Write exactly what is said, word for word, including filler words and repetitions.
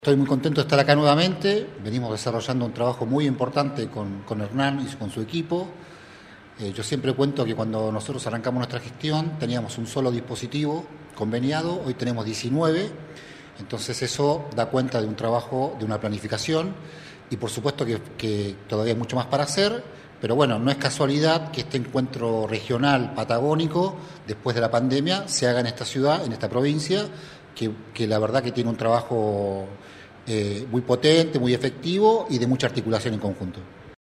Estoy muy contento de estar acá nuevamente. Venimos desarrollando un trabajo muy importante con, con Hernán y con su equipo. Eh, yo siempre cuento que cuando nosotros arrancamos nuestra gestión teníamos un solo dispositivo conveniado, hoy tenemos diecinueve, entonces eso da cuenta de un trabajo, de una planificación, y por supuesto que, que todavía hay mucho más para hacer, pero bueno, no es casualidad que este encuentro regional patagónico, después de la pandemia, se haga en esta ciudad, en esta provincia, que, que la verdad que tiene un trabajo eh, muy potente, muy efectivo y de mucha articulación en conjunto.